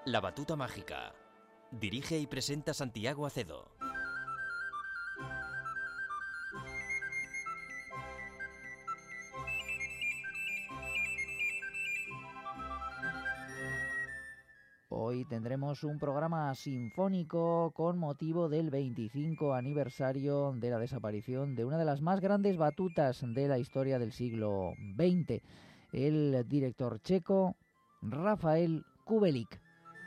La Batuta Mágica. Dirige y presenta Santiago Acedo. Hoy tendremos un programa sinfónico con motivo del 25 aniversario de la desaparición de una de las más grandes batutas de la historia del siglo XX, el director checo Rafael Kubelik.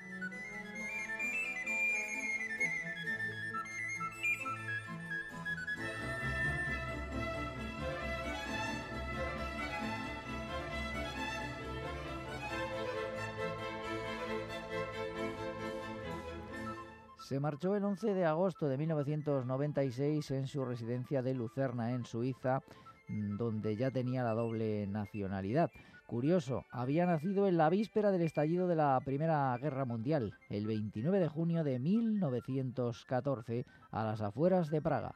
Se marchó el 11 de agosto de 1996 en su residencia de Lucerna, en Suiza, donde ya tenía la doble nacionalidad. Curioso, había nacido en la víspera del estallido de la Primera Guerra Mundial, el 29 de junio de 1914, a las afueras de Praga.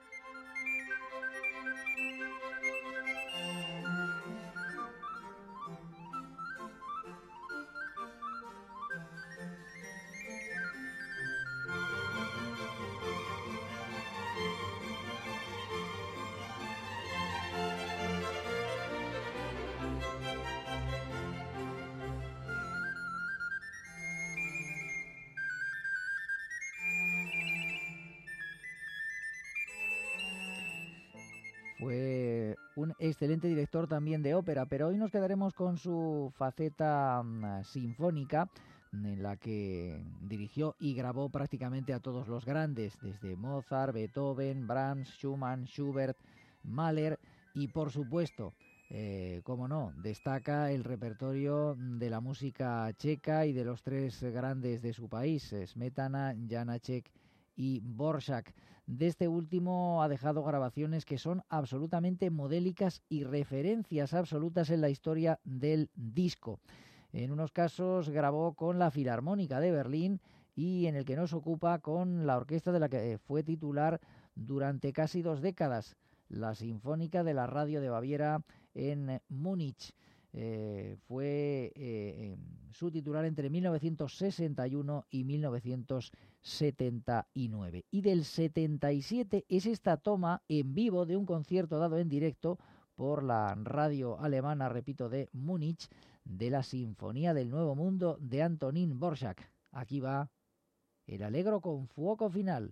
Fue un excelente director también de ópera, pero hoy nos quedaremos con su faceta sinfónica, en la que dirigió y grabó prácticamente a todos los grandes, desde Mozart, Beethoven, Brahms, Schumann, Schubert, Mahler y, por supuesto, como no, destaca el repertorio de la música checa y de los tres grandes de su país, Smetana, Janáček y Dvořák. De este último ha dejado grabaciones que son absolutamente modélicas y referencias absolutas en la historia del disco. En unos casos grabó con la Filarmónica de Berlín y en el que nos ocupa con la orquesta de la que fue titular durante casi 2 décadas, la Sinfónica de la Radio de Baviera en Múnich. Fue su titular entre 1961 y 1979. Y del 77 es esta toma en vivo de un concierto dado en directo por la radio alemana, repito, de Múnich, de la Sinfonía del Nuevo Mundo de Antonín Dvořák. Aquí va el Allegro con fuoco final.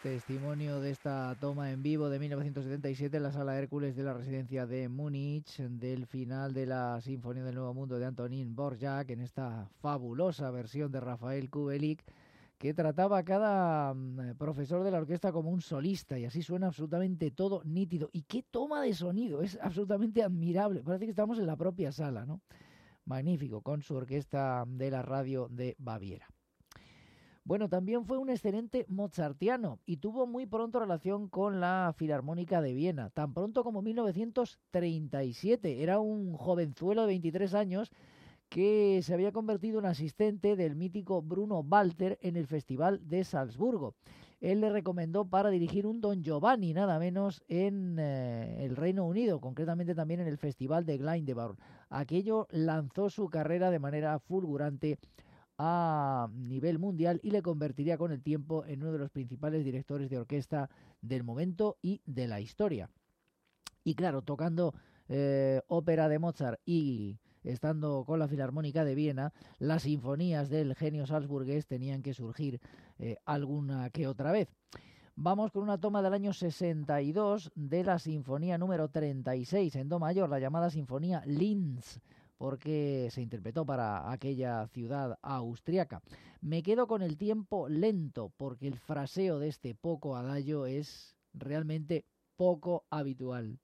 testimonio de esta toma en vivo de 1977 en la Sala Hércules de la residencia de Múnich, del final de la Sinfonía del Nuevo Mundo de Antonín Dvořák, en esta fabulosa versión de Rafael Kubelik, que trataba a cada profesor de la orquesta como un solista, y así suena absolutamente todo nítido. Y qué toma de sonido, es absolutamente admirable, parece que estamos en la propia sala, ¿no? Magnífico, con su orquesta de la radio de Baviera. Bueno, también fue un excelente mozartiano y tuvo muy pronto relación con la Filarmónica de Viena, tan pronto como 1937. Era un jovenzuelo de 23 años que se había convertido en asistente del mítico Bruno Walter en el Festival de Salzburgo. Él le recomendó para dirigir un Don Giovanni, nada menos, en el Reino Unido, concretamente también en el Festival de Glyndebourne. Aquello lanzó su carrera de manera fulgurante a nivel mundial y le convertiría con el tiempo en uno de los principales directores de orquesta del momento y de la historia. Y claro, tocando ópera de Mozart y estando con la Filarmónica de Viena, las sinfonías del genio salzburgués tenían que surgir alguna que otra vez. Vamos con una toma del año 62 de la Sinfonía número 36 en Do mayor, la llamada Sinfonía Linz, porque se interpretó para aquella ciudad austriaca. Me quedo con el tiempo lento, porque el fraseo de este poco adagio es realmente poco habitual.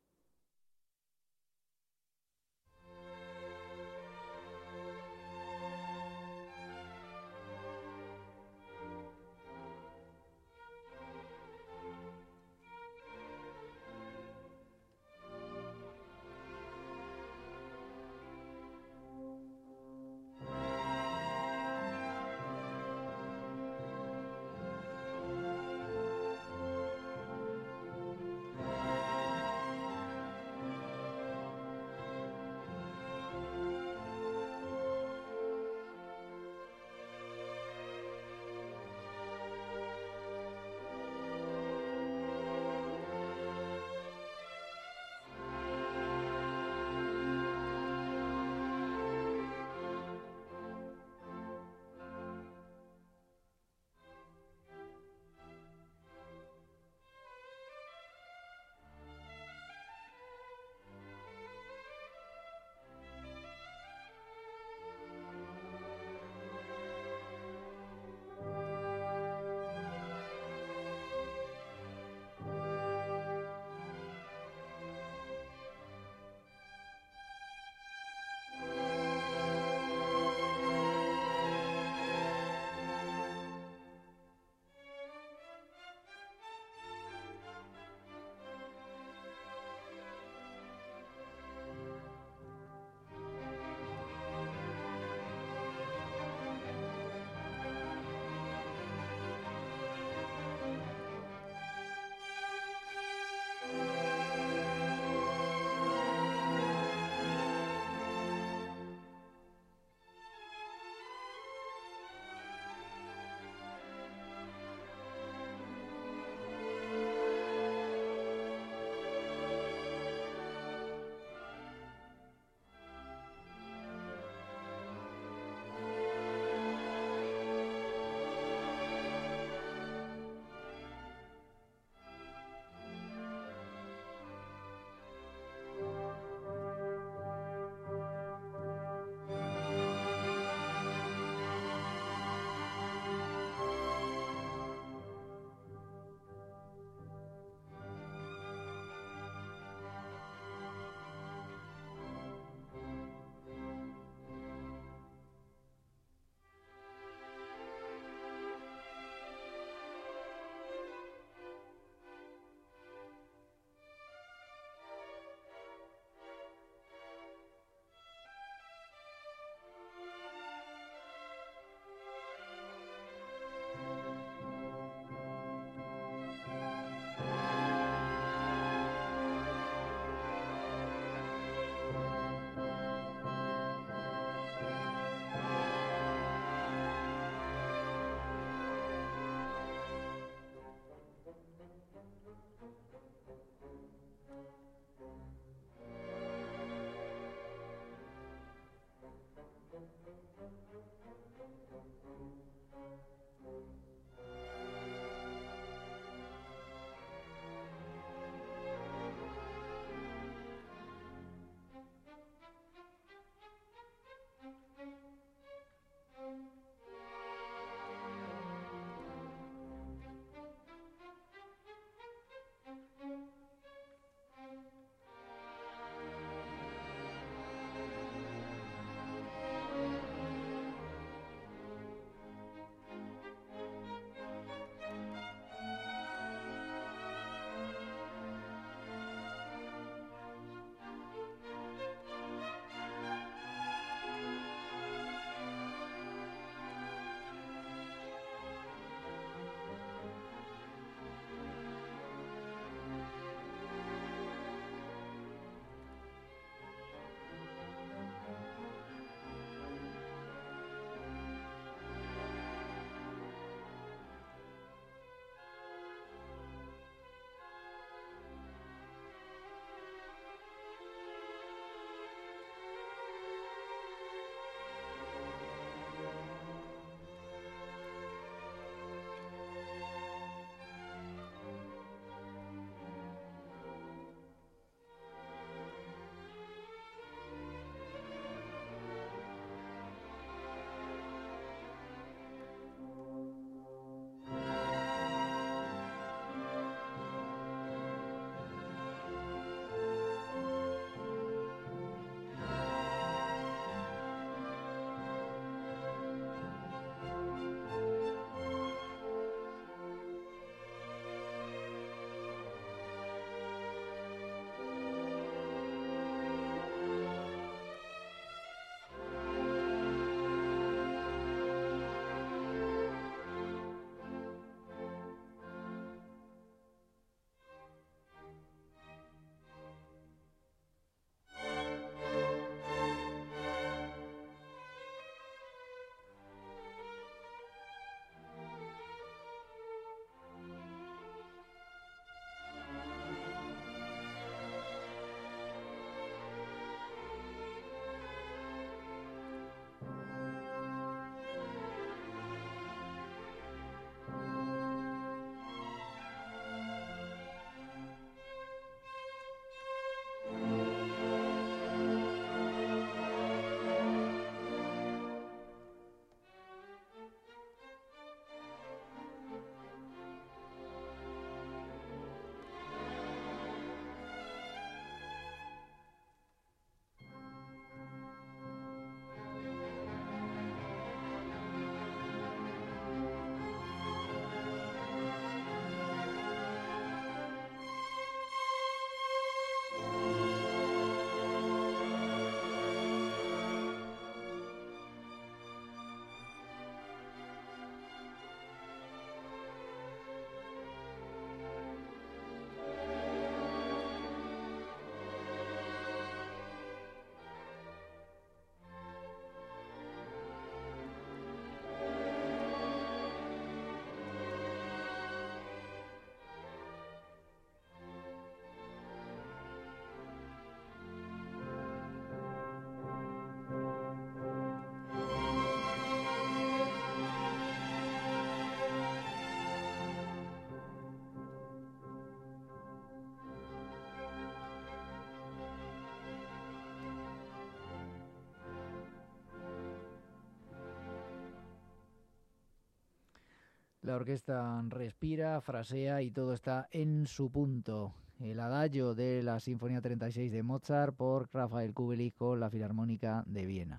La orquesta respira, frasea y todo está en su punto. El adagio de la Sinfonía 36 de Mozart por Rafael Kubelik con la Filarmónica de Viena.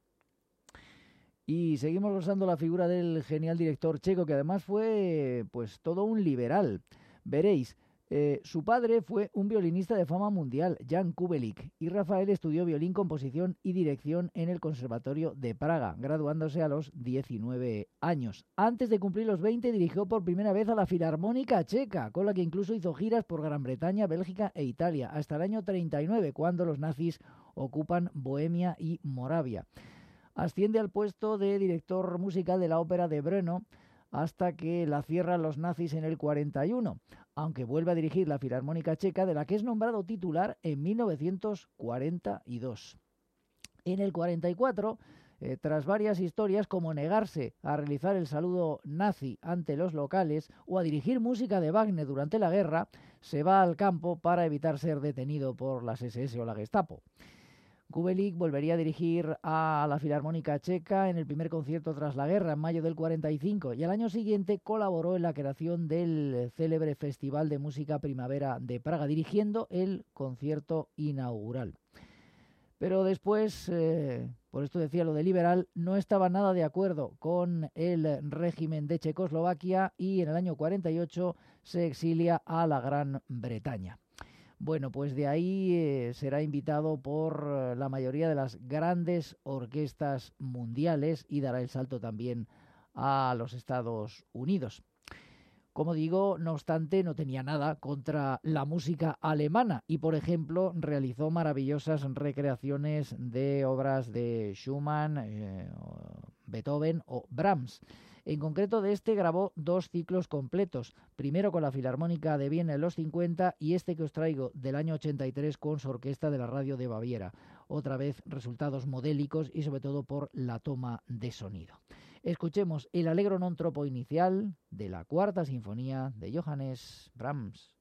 Y seguimos usando la figura del genial director checo, que además fue pues todo un liberal. Veréis, su padre fue un violinista de fama mundial, Jan Kubelik, y Rafael estudió violín, composición y dirección en el Conservatorio de Praga, graduándose a los 19 años. Antes de cumplir los 20, dirigió por primera vez a la Filarmónica Checa, con la que incluso hizo giras por Gran Bretaña, Bélgica e Italia, hasta el año 39, cuando los nazis ocupan Bohemia y Moravia. Asciende al puesto de director musical de la ópera de Brno hasta que la cierran los nazis en el 41, aunque vuelve a dirigir la Filarmónica Checa, de la que es nombrado titular en 1942. En el 44, tras varias historias como negarse a realizar el saludo nazi ante los locales o a dirigir música de Wagner durante la guerra, se va al campo para evitar ser detenido por las SS o la Gestapo. Kubelik volvería a dirigir a la Filarmónica Checa en el primer concierto tras la guerra, en mayo del 45, y al año siguiente colaboró en la creación del célebre Festival de Música Primavera de Praga, dirigiendo el concierto inaugural. Pero después, por esto decía lo de liberal, no estaba nada de acuerdo con el régimen de Checoslovaquia y en el año 48 se exilia a la Gran Bretaña. Bueno, pues de ahí será invitado por la mayoría de las grandes orquestas mundiales y dará el salto también a los Estados Unidos. Como digo, no obstante, no tenía nada contra la música alemana y, por ejemplo, realizó maravillosas recreaciones de obras de Schumann, Beethoven o Brahms. En concreto, de este grabó 2 ciclos completos, primero con la Filarmónica de Viena en los 50 y este que os traigo del año 83 con su orquesta de la radio de Baviera. Otra vez resultados modélicos y sobre todo por la toma de sonido. Escuchemos el Allegro non troppo inicial de la Cuarta Sinfonía de Johannes Brahms.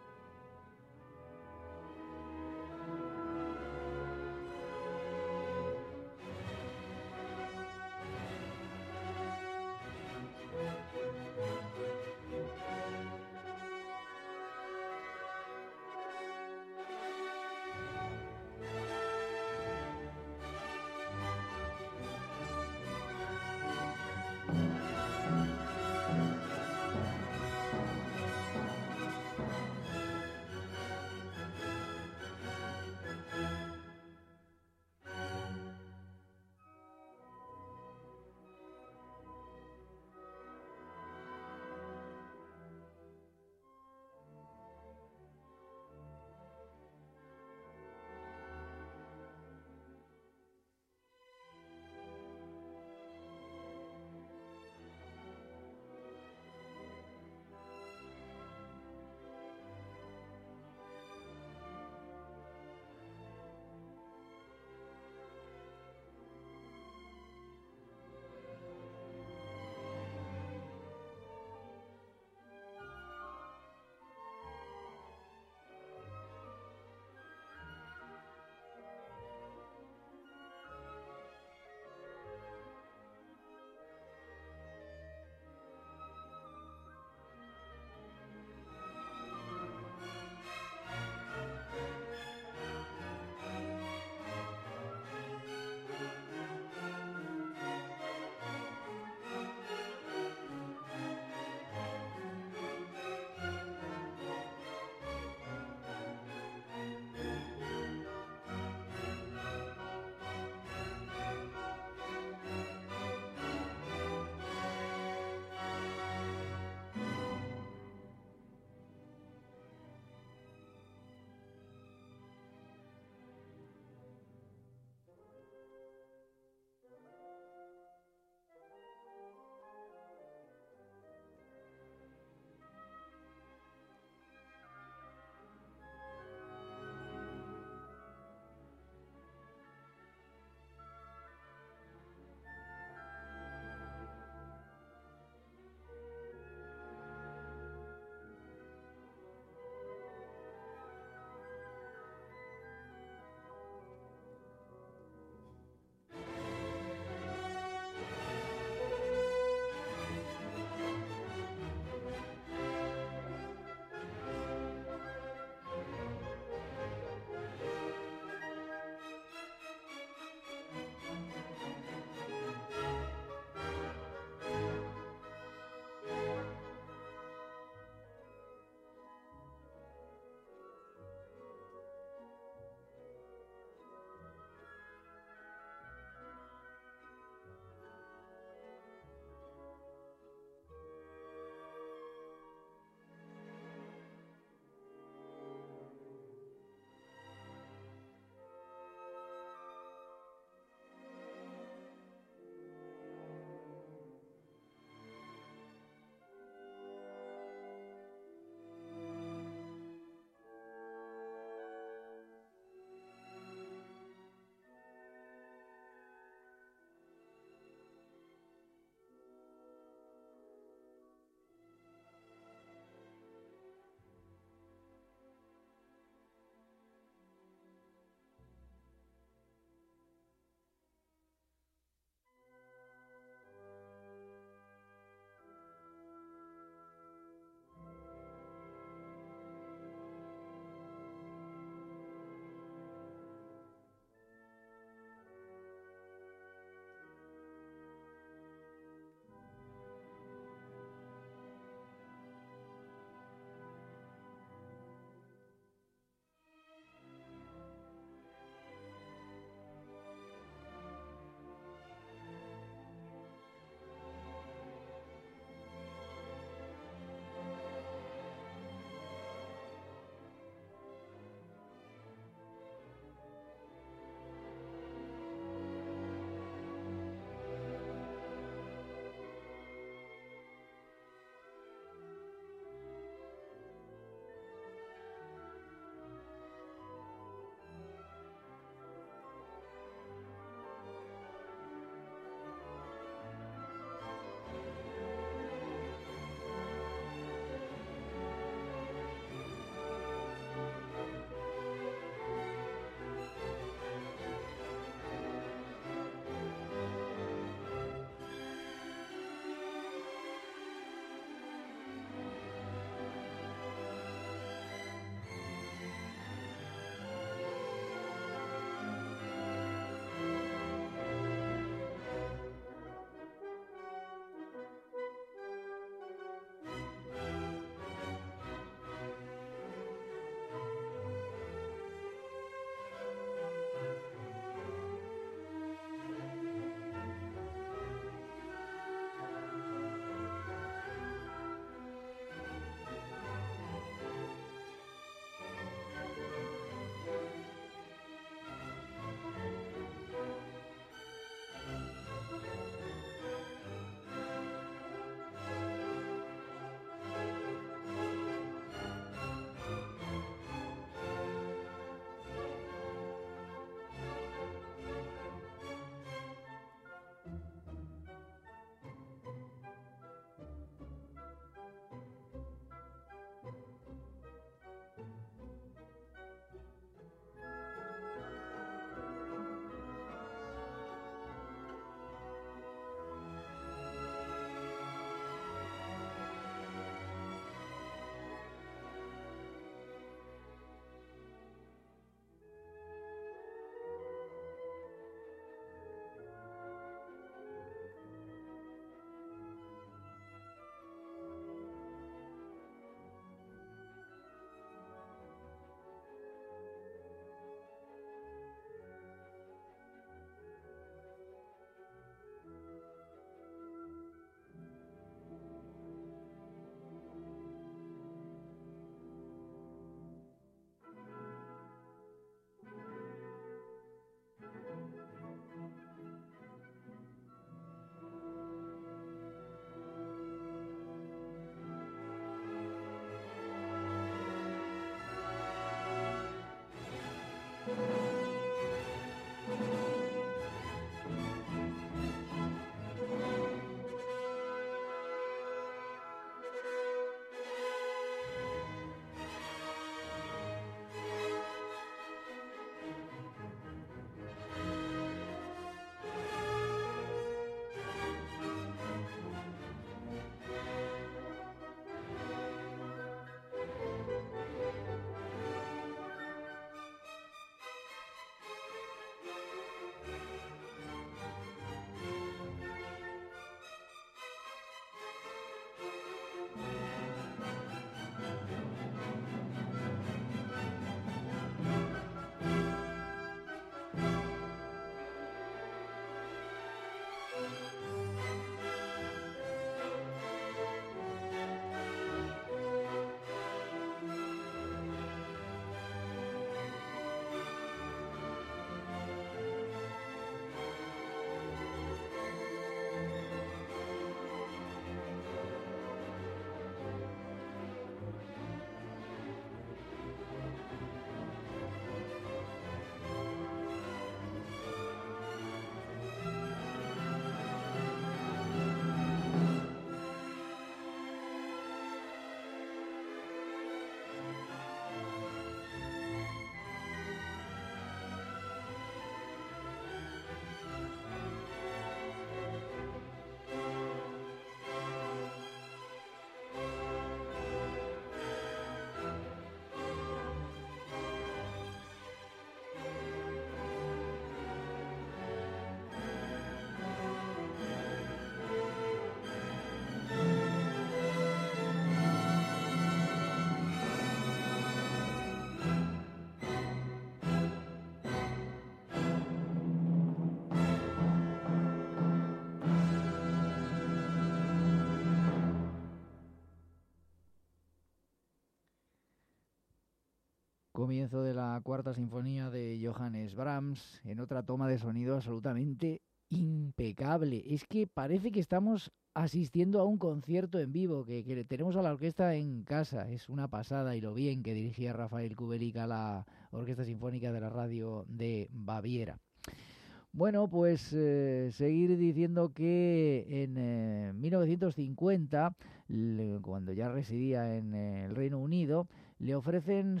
Comienzo de la cuarta sinfonía de Johannes Brahms, en otra toma de sonido absolutamente impecable. Es que parece que estamos asistiendo a un concierto en vivo, que tenemos a la orquesta en casa. Es una pasada, y lo bien que dirigía Rafael Kubelik a la Orquesta Sinfónica de la Radio de Baviera. Bueno, pues seguir diciendo que en 1950, cuando ya residía en el Reino Unido, le ofrecen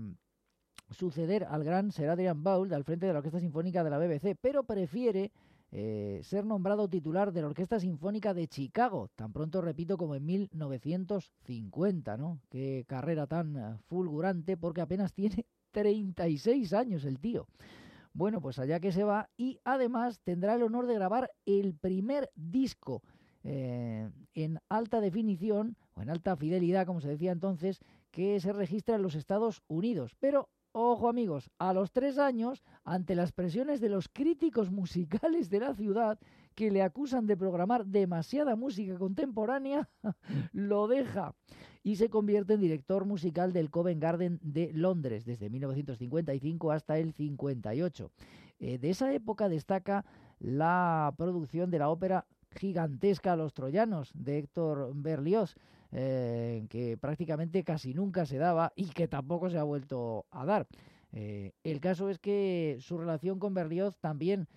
suceder al gran Sir Adrian Boult al frente de la Orquesta Sinfónica de la BBC, pero prefiere ser nombrado titular de la Orquesta Sinfónica de Chicago, tan pronto, repito, como en 1950, ¿no? Qué carrera tan fulgurante, porque apenas tiene 36 años el tío. Bueno, pues allá que se va, y además tendrá el honor de grabar el primer disco en alta definición, o en alta fidelidad, como se decía entonces, que se registra en los Estados Unidos. Pero, ojo amigos, a los 3 años, ante las presiones de los críticos musicales de la ciudad, que le acusan de programar demasiada música contemporánea, lo deja y se convierte en director musical del Covent Garden de Londres desde 1955 hasta el 58. De esa época destaca la producción de la ópera gigantesca Los Troyanos de Héctor Berlioz, que prácticamente casi nunca se daba y que tampoco se ha vuelto a dar. El caso es que su relación con Berlioz también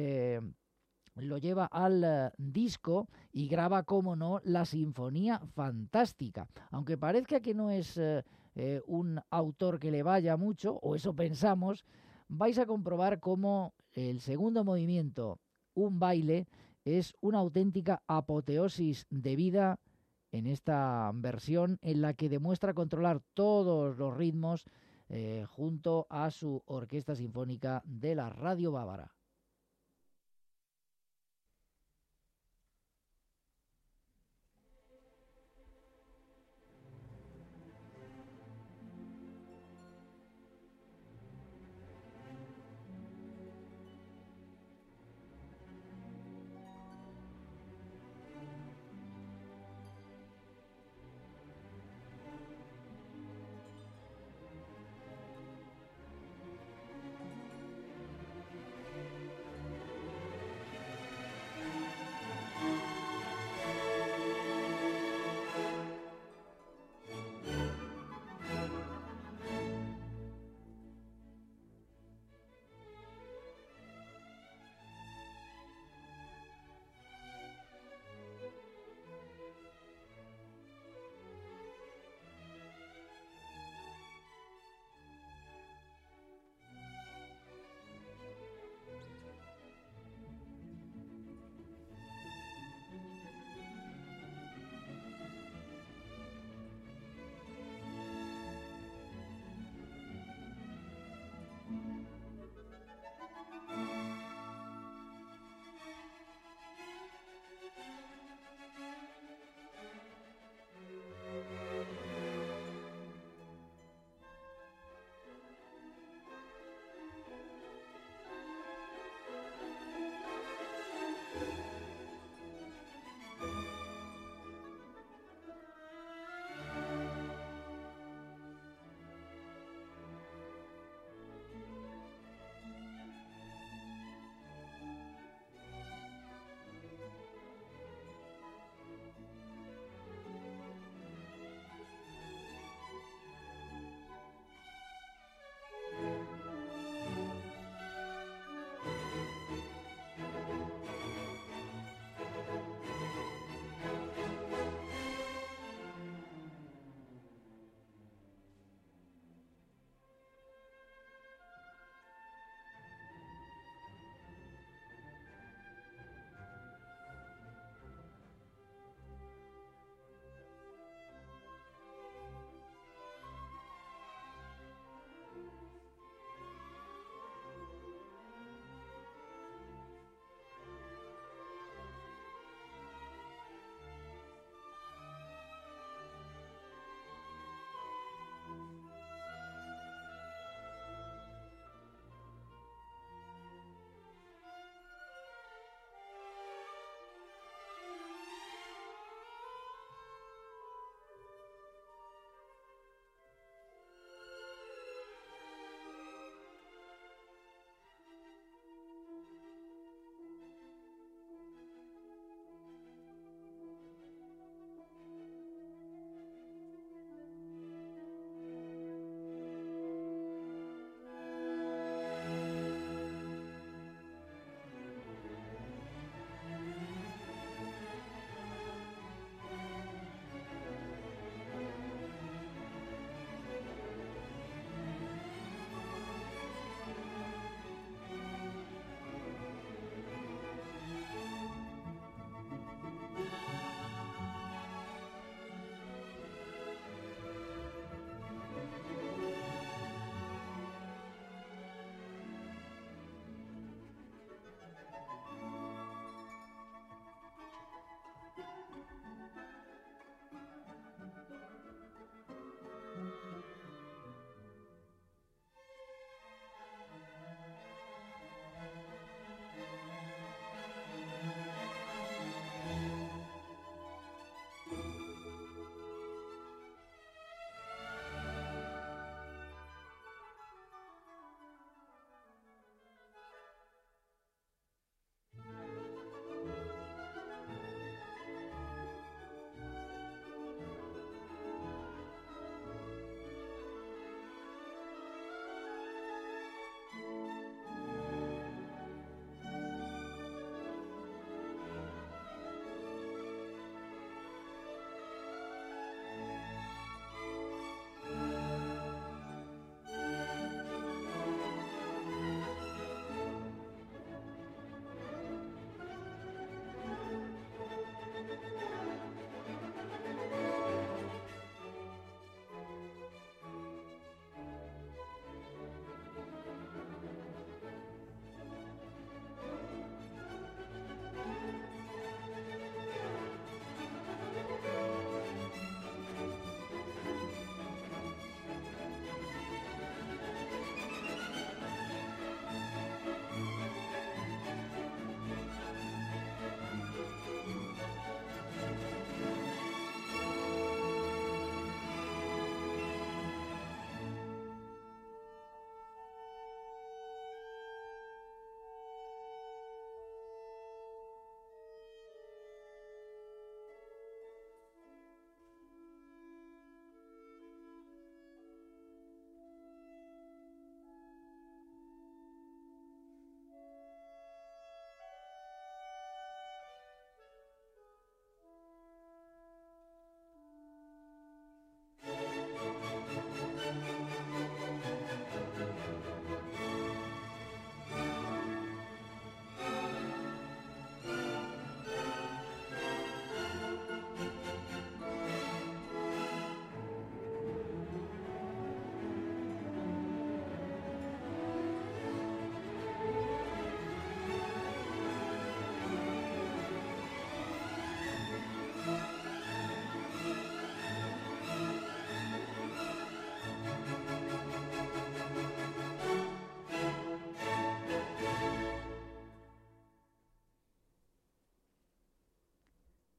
lo lleva al disco y graba, como no, la Sinfonía Fantástica. Aunque parezca que no es un autor que le vaya mucho, o eso pensamos, vais a comprobar cómo el segundo movimiento, un baile, es una auténtica apoteosis de vida en esta versión, en la que demuestra controlar todos los ritmos junto a su Orquesta Sinfónica de la Radio Bávara.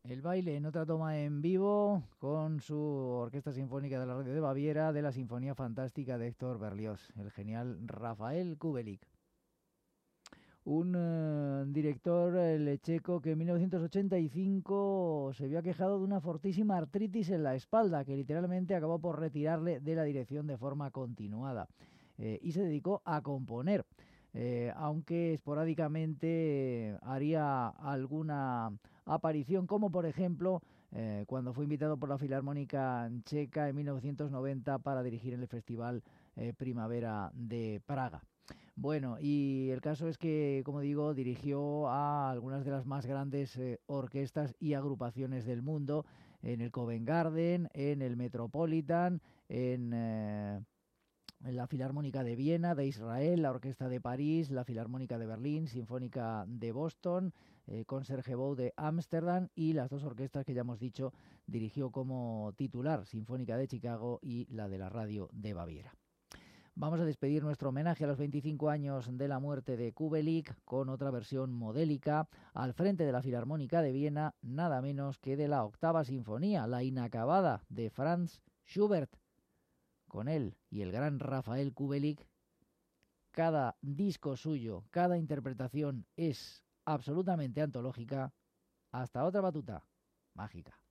El baile en otra toma en vivo con su Orquesta Sinfónica de la Radio de Baviera de la Sinfonía Fantástica de Héctor Berlioz, el genial Rafael Kubelik. Un director, el checo, que en 1985 se vio aquejado de una fortísima artritis en la espalda que literalmente acabó por retirarle de la dirección de forma continuada, y se dedicó a componer, aunque esporádicamente haría alguna aparición, como por ejemplo cuando fue invitado por la Filarmónica Checa en 1990 para dirigir el Festival Primavera de Praga. Bueno, y el caso es que, como digo, dirigió a algunas de las más grandes orquestas y agrupaciones del mundo, en el Covent Garden, en el Metropolitan, en la Filarmónica de Viena, de Israel, la Orquesta de París, la Filarmónica de Berlín, Sinfónica de Boston, Concertgebouw de Ámsterdam, y las dos orquestas que ya hemos dicho dirigió como titular, Sinfónica de Chicago y la de la Radio de Baviera. Vamos a despedir nuestro homenaje a los 25 años de la muerte de Kubelik con otra versión modélica al frente de la Filarmónica de Viena, nada menos que de la octava sinfonía, la inacabada de Franz Schubert. Con él y el gran Rafael Kubelik, cada disco suyo, cada interpretación es absolutamente antológica. Hasta otra batuta mágica.